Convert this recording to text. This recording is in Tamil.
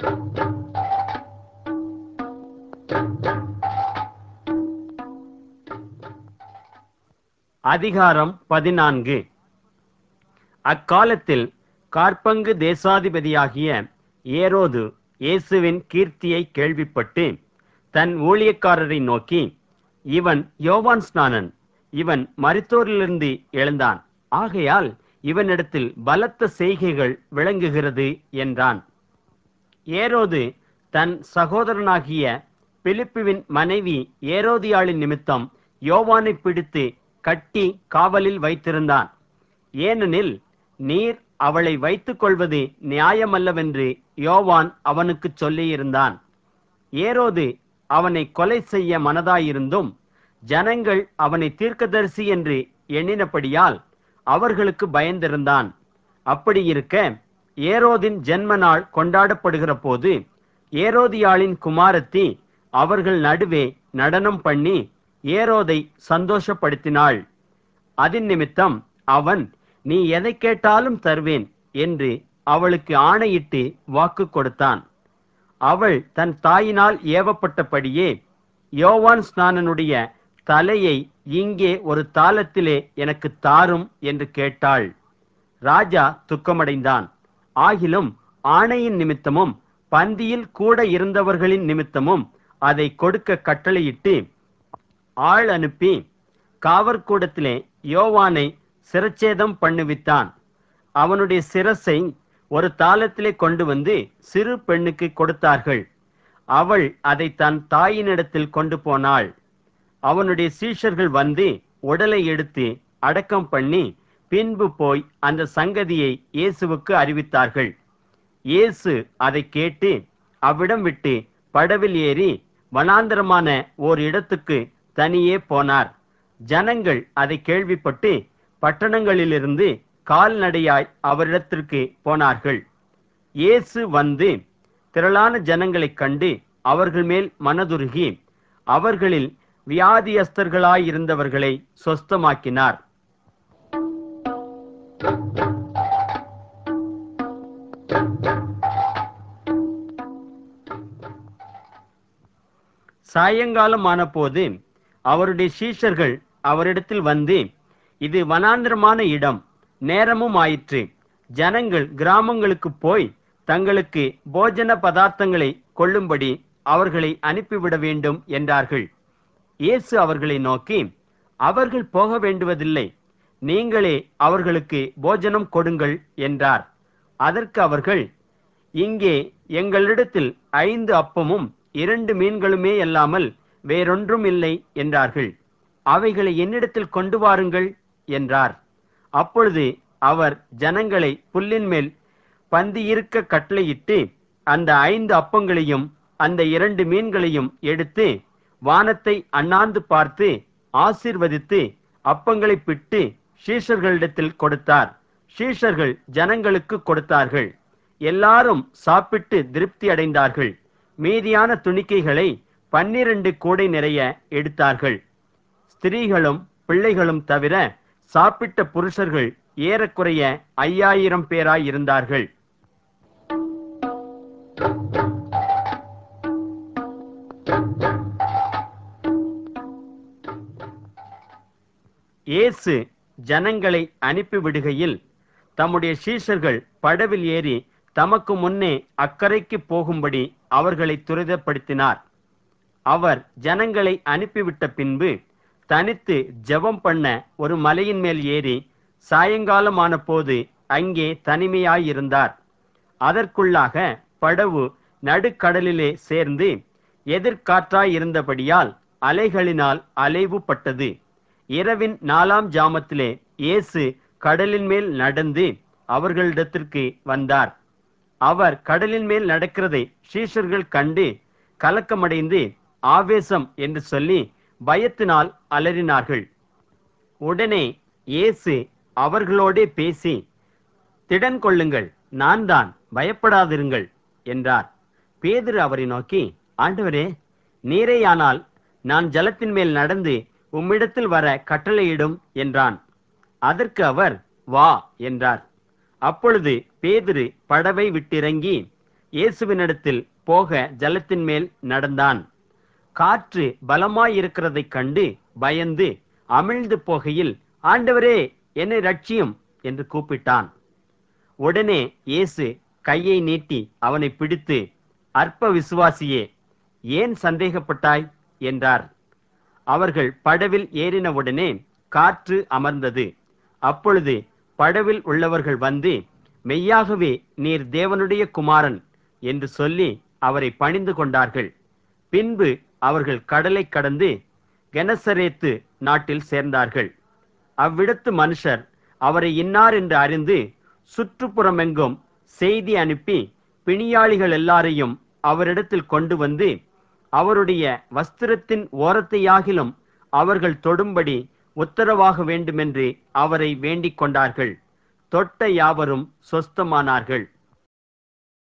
அதிகாரம் 14. அக்காலத்தில் காற்பங்கு தேசாதிபதியாகிய ஏரோது இயேசுவின் கீர்த்தியை கேள்விப்பட்டு தன் ஊழியக்காரரை நோக்கி, இவன் யோவான் ஸ்நானன், இவன் மரித்தோரிலிருந்து எழுந்தான், ஆகையால் இவனிடத்தில் பலத்த செய்கைகள் விளங்குகிறது என்றான். ஏரோது தன் சகோதரனாகிய பிலிப்புவின் மனைவி ஏரோதியாளின் நிமித்தம் யோவானை பிடித்து கட்டி காவலில் வைத்திருந்தான். ஏனெனில் நீர் அவளை வைத்துக் கொள்வது நியாயமல்லவென்று யோவான் அவனுக்கு சொல்லியிருந்தான். ஏரோது அவனை கொலை செய்ய மனதாயிருந்தும் ஜனங்கள் அவனை தீர்க்கதரிசி என்று எண்ணினபடியால் அவர்களுக்கு பயந்திருந்தான். அப்படியிருக்க ஏரோதின் ஜென்ம நாள் கொண்டாடப்படுகிற போது ஏரோதியாளின் குமாரத்தி அவர்கள் நடுவே நடனம் பண்ணி ஏரோதை சந்தோஷப்படுத்தினாள். அதின் நிமித்தம் அவன், நீ எதை கேட்டாலும் தருவேன் என்று அவளுக்கு ஆணையிட்டு வாக்கு கொடுத்தான். அவள் தன் தாயினால் ஏவப்பட்டபடியே யோவான் ஸ்நானனுடைய தலையை இங்கே ஒரு தாளத்திலே எனக்கு தாரும் என்று கேட்டாள். ராஜா துக்கமடைந்தான். ஆகிலும் ஆணையின் நிமித்தமும் பந்தியில் கூட இருந்தவர்களின் நிமித்தமும் அதை கொடுக்க கட்டளையிட்டு ஆள் அனுப்பி காவற்கூடத்திலே யோவானை சிரச்சேதம் பண்ணுவித்தான். அவனுடைய சிரசை ஒரு தாளத்திலே கொண்டு வந்து சிறு பெண்ணுக்கு கொடுத்தார்கள். அவள் அதை தன் தாயினிடத்தில் கொண்டு போனாள். அவனுடைய சீஷர்கள் வந்து உடலை எடுத்து அடக்கம் பண்ணி பின்பு போய் அந்த சங்கதியை இயேசுவுக்கு அறிவித்தார்கள். இயேசு அதை கேட்டு அவ்விடம் விட்டு படவில் ஏறி வனாந்தரமான ஓர் இடத்துக்கு தனியே போனார். ஜனங்கள் அதை கேள்விப்பட்டு பட்டணங்களிலிருந்து கால்நடையாய் அவரிடத்திற்கு போனார்கள். இயேசு வந்து திரளான ஜனங்களைக் கண்டு அவர்கள் மேல் மனதுருகி அவர்களில் வியாதியஸ்தர்களாயிருந்தவர்களை சொஸ்தமாக்கினார். சாயங்காலமான போது அவருடைய சீஷர்கள் அவரிடத்தில் வந்து, இது வனாந்திரமான இடம், நேரமும் ஆயிற்று, ஜனங்கள் கிராமங்களுக்கு போய் தங்களுக்கு போஜன பதார்த்தங்களை கொள்ளும்படி அவர்களை அனுப்பிவிட வேண்டும் என்றார்கள். இயேசு அவர்களை நோக்கி, அவர்கள் போக வேண்டுவதில்லை, நீங்களே அவர்களுக்கு போஜனம் கொடுங்கள் என்றார். அதற்கு அவர்கள், இங்கே எங்களிடத்தில் 5 அப்பமும் 2 மீன்களுமே அல்லாமல் வேறொன்றும் இல்லை என்றார்கள். அவைகளை என்னிடத்தில் கொண்டு வாருங்கள் என்றார். அப்பொழுது அவர் ஜனங்களை புல்லின் மேல் பந்தியிருக்க கட்டளையிட்டு அந்த 5 அப்பங்களையும் அந்த 2 மீன்களையும் எடுத்து வானத்தை அண்ணாந்து பார்த்து ஆசீர்வதித்து அப்பங்களை பிட்டு சீஷர்களிடத்தில் கொடுத்தார். சீஷர்கள் ஜனங்களுக்கு கொடுத்தார்கள். எல்லாரும் சாப்பிட்டு திருப்தி அடைந்தார்கள். மீதியான துணிக்கைகளை 12 கூடை நிறைய எடுத்தார்கள். ஸ்திரீகளும் பிள்ளைகளும் தவிர சாப்பிட்ட புருஷர்கள் ஏறக்குறைய 5000 பேராய் இருந்தார்கள். இயேசு ஜனங்களை அனுப்பிவிடுகையில் தம்முடைய சீஷர்கள் படவில் ஏறி தமக்கு முன்னே அக்கரைக்கு போகும்படி அவர்களை துரிதப்படுத்தினார். அவர் ஜனங்களை அனுப்பிவிட்ட பின்பு தனித்து ஜெபம் பண்ண ஒரு மலையின் மேல் ஏறி சாயங்காலமான போது அங்கே தனிமையாயிருந்தார். அதற்குள்ளாக படவு நடுக்கடலிலே சேர்ந்து எதிர்காற்றாயிருந்தபடியால் அலைகளினால் அலைவுபட்டது. இரவின் 4ஆம் ஜாமத்திலே இயேசு கடலின் மேல் நடந்து அவர்களிடத்திற்கு வந்தார். அவர் கடலின் மேல் நடக்கிறதை சீஷர்கள் கண்டு கலக்கமடைந்து ஆவேசம் என்று சொல்லி பயத்தினால் அலறினார்கள். உடனே இயேசு அவர்களோடே பேசி, திடன் கொள்ளுங்கள், நான் தான், பயப்படாதிருங்கள் என்றார். பேதுரு அவரை நோக்கி, ஆண்டவரே, நீரேயானால் நான் ஜலத்தின் மேல் நடந்து உம்மிடத்தில் வர கட்டளையிடும் என்றான். அதற்கு அவர், வா என்றார். அப்பொழுது பேதுரு படவை விட்டிறங்கி இயேசுவினிடத்தில் போக ஜலத்தின் மேல் நடந்தான். காற்று பலமாயிருக்கிறதைக் கண்டு பயந்து அமிழ்ந்து போகையில், ஆண்டவரே, என்னை ரட்சியும் என்று கூப்பிட்டான். உடனே இயேசு கையை நீட்டி அவனை பிடித்து, அற்ப விசுவாசியே, ஏன் சந்தேகப்பட்டாய் என்றார். அவர்கள் படவில் ஏறினவுடனே காற்று அமர்ந்தது. அப்பொழுது படவில் உள்ளவர்கள் வந்து, மெய்யாகவே நீர் தேவனுடைய குமாரன் என்று சொல்லி அவரை பணிந்து கொண்டார்கள். பின்பு அவர்கள் கடலை கடந்து கெனசரேத்து நாட்டில் சேர்ந்தார்கள். அவ்விடத்து மனுஷர் அவரை இன்னார் என்று அறிந்து சுற்றுப்புறமெங்கும் செய்தி அனுப்பி பிணியாளிகள் எல்லாரையும் அவரிடத்தில் கொண்டு வந்து, அவருடைய வஸ்திரத்தின் ஓரத்தையாகிலும் அவர்கள் தொடும்படி உத்தரவாக வேண்டுமென்று அவரை வேண்டிக் கொண்டார்கள். தொட்ட யாவரும் சொஸ்தமானார்கள்.